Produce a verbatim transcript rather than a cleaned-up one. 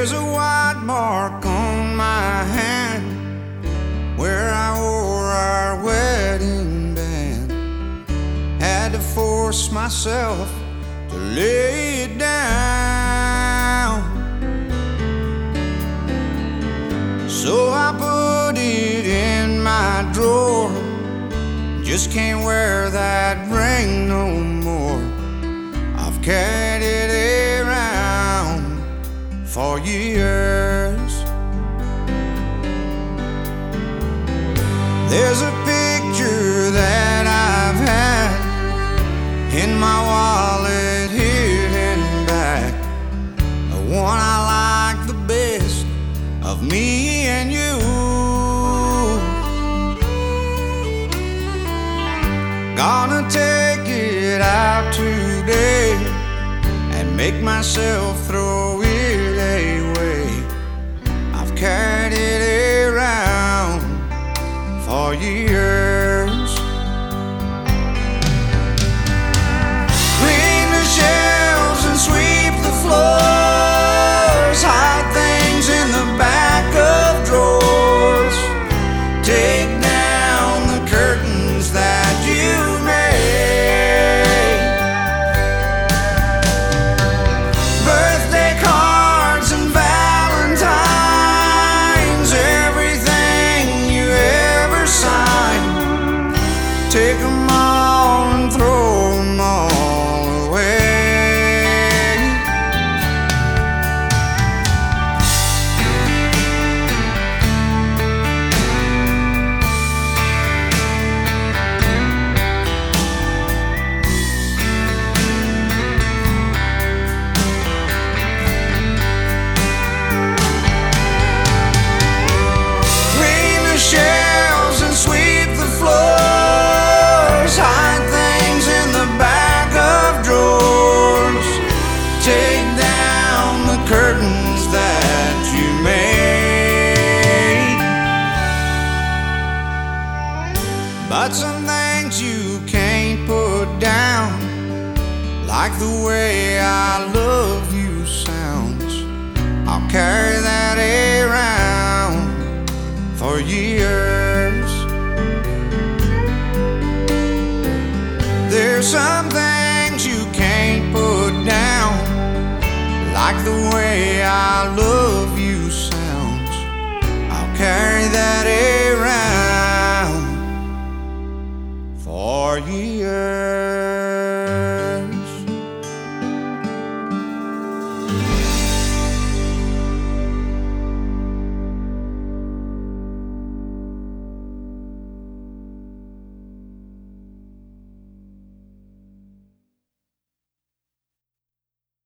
There's a white mark on my hand where I wore our wedding band. Had to force myself to lay it down. So I put it in my drawer. Just can't wear that ring no more. I've carried it around for years. There's a picture that I've had in my wallet hidden back, the one I like the best of me and you. Gonna take it out today and make myself throw it away. I've carried it around for years. Clean the shelves and sweep the floors, hide things in the back of drawers, take down the curtains that you made. Birthday cards and valentines, everything you ever signed, take them all and throw them all away. Clean the shelves and sweep the floors, hide things in the back of drawers, take down the curtains that you made. But some things you can't put down, like the way I love you sounds. I'll carry that around for years.